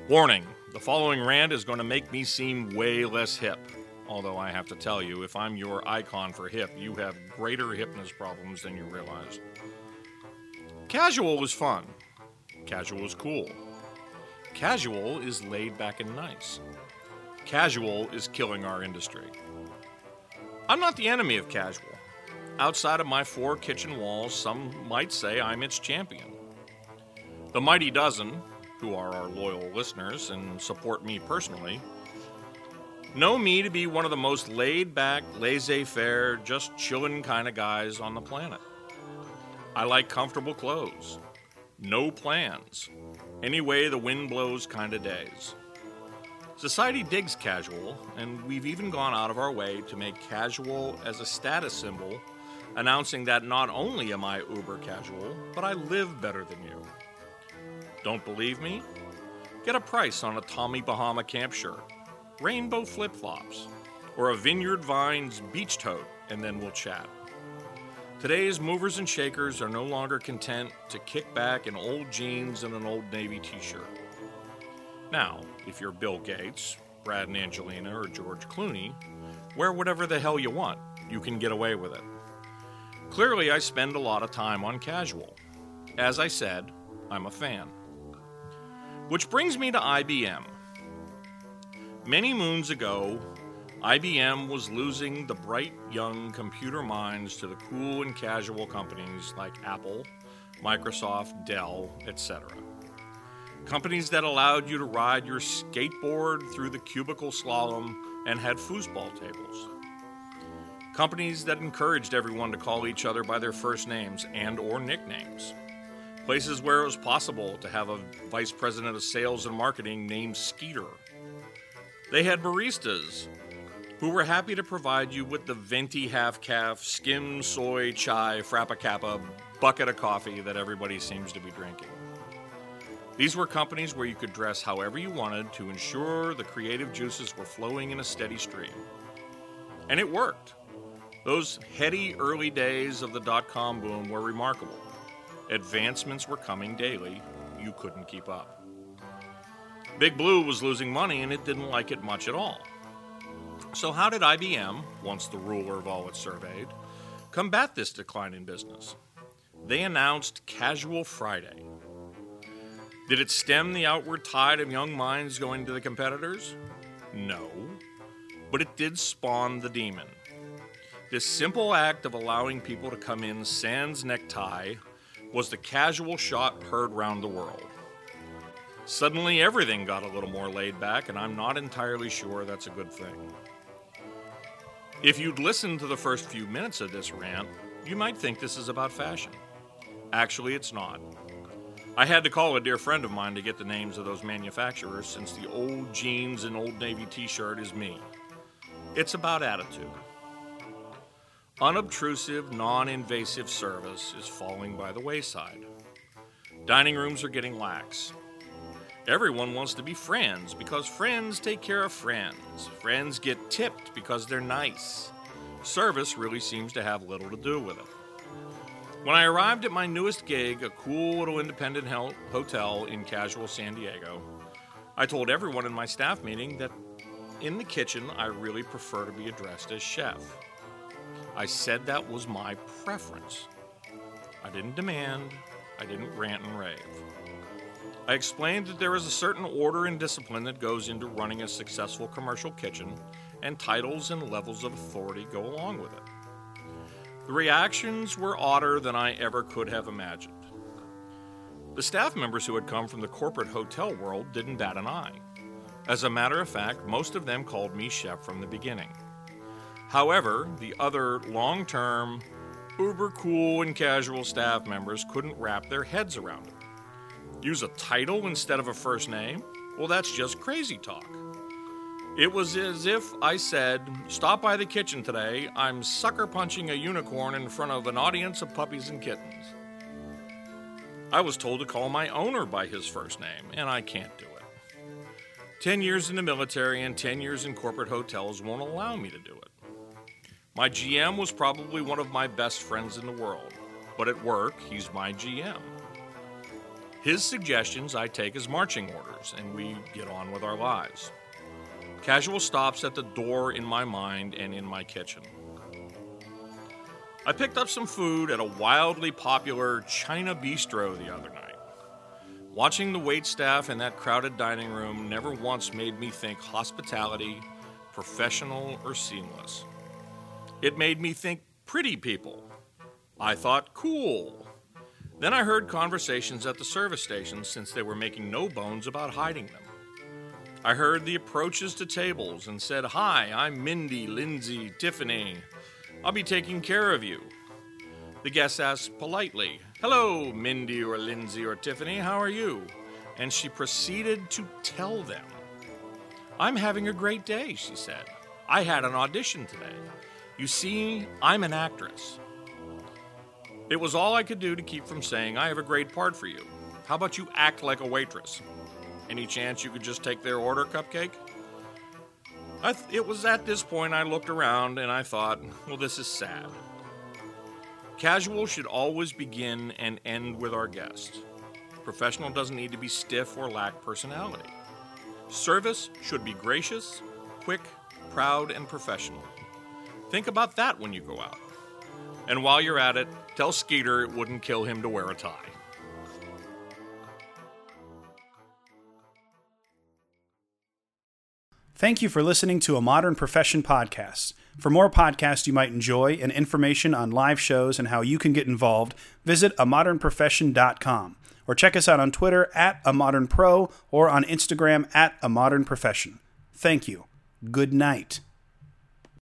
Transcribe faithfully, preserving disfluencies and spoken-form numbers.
Warning, the following rant is going to make me seem way less hip. Although I have to tell you, if I'm your icon for hip, you have greater hipness problems than you realize. Casual is fun. Casual is cool. Casual is laid back and nice. Casual is killing our industry. I'm not the enemy of casual. Outside of my four kitchen walls, some might say I'm its champion. The Mighty Dozen, who are our loyal listeners and support me personally, know me to be one of the most laid-back, laissez-faire, just chillin' kind of guys on the planet. I like comfortable clothes, no plans, any way the wind blows kind of days. Society digs casual, and we've even gone out of our way to make casual as a status symbol, announcing that not only am I uber casual, but I live better than you. Don't believe me? Get a price on a Tommy Bahama camp shirt, rainbow flip-flops, or a Vineyard Vines beach tote, and then we'll chat. Today's movers and shakers are no longer content to kick back in old jeans and an Old Navy t-shirt. Now, if you're Bill Gates, Brad and Angelina, or George Clooney, wear whatever the hell you want. You can get away with it. Clearly, I spend a lot of time on casual. As I said, I'm a fan. Which brings me to I B M. Many moons ago, I B M was losing the bright young computer minds to the cool and casual companies like Apple, Microsoft, Dell, et cetera. Companies that allowed you to ride your skateboard through the cubicle slalom and had foosball tables. Companies that encouraged everyone to call each other by their first names and or nicknames. Places where it was possible to have a vice president of sales and marketing named Skeeter. They had baristas who were happy to provide you with the venti half-calf, skim soy chai frappa kappa bucket of coffee that everybody seems to be drinking. These were companies where you could dress however you wanted to ensure the creative juices were flowing in a steady stream. And it worked. Those heady early days of the dot-com boom were remarkable. Advancements were coming daily. You couldn't keep up. Big Blue was losing money and it didn't like it much at all. So how did I B M, once the ruler of all it surveyed, combat this decline in business? They announced Casual Friday. Did it stem the outward tide of young minds going to the competitors? No. But it did spawn the demon. This simple act of allowing people to come in sans necktie was the casual shot heard round the world. Suddenly everything got a little more laid back, and I'm not entirely sure that's a good thing. If you'd listened to the first few minutes of this rant, you might think this is about fashion. Actually, it's not. I had to call a dear friend of mine to get the names of those manufacturers, since the old jeans and Old Navy t-shirt is me. It's about attitude. Unobtrusive, non-invasive service is falling by the wayside. Dining rooms are getting lax. Everyone wants to be friends because friends take care of friends. Friends get tipped because they're nice. Service really seems to have little to do with it. When I arrived at my newest gig, a cool little independent hotel in casual San Diego, I told everyone in my staff meeting that in the kitchen, I really prefer to be addressed as chef. I said that was my preference. I didn't demand, I didn't rant and rave. I explained that there is a certain order and discipline that goes into running a successful commercial kitchen, and titles and levels of authority go along with it. The reactions were odder than I ever could have imagined. The staff members who had come from the corporate hotel world didn't bat an eye. As a matter of fact, most of them called me chef from the beginning. However, the other long-term, uber cool and casual staff members couldn't wrap their heads around it. Use a title instead of a first name? Well, that's just crazy talk. It was as if I said, stop by the kitchen today, I'm sucker punching a unicorn in front of an audience of puppies and kittens. I was told to call my owner by his first name, and I can't do it. Ten years in the military and ten years in corporate hotels won't allow me to do it. My G M was probably one of my best friends in the world, but at work, he's my G M. His suggestions I take as marching orders, and we get on with our lives. Casual stops at the door in my mind and in my kitchen. I picked up some food at a wildly popular China bistro the other night. Watching the waitstaff in that crowded dining room never once made me think hospitality, professional, or seamless. It made me think pretty people. I thought cool. Then I heard conversations at the service station since they were making no bones about hiding them. I heard the approaches to tables and said, "Hi, I'm Mindy, Lindsay, Tiffany. I'll be taking care of you." The guest asked politely, "Hello, Mindy or Lindsay or Tiffany, how are you?" And she proceeded to tell them. "I'm having a great day," she said. "I had an audition today. You see, I'm an actress." It was all I could do to keep from saying, "I have a great part for you. How about you act like a waitress? Any chance you could just take their order, Cupcake?" I th- it was at this point I looked around and I thought, well, this is sad. Casual should always begin and end with our guest. Professional doesn't need to be stiff or lack personality. Service should be gracious, quick, proud, and professional. Think about that when you go out. And while you're at it, tell Skeeter it wouldn't kill him to wear a tie. Thank you for listening to A Modern Profession podcast. For more podcasts you might enjoy and information on live shows and how you can get involved, visit a modern profession dot com or check us out on Twitter at a modern pro or on Instagram at a modern profession. Thank you. Good night.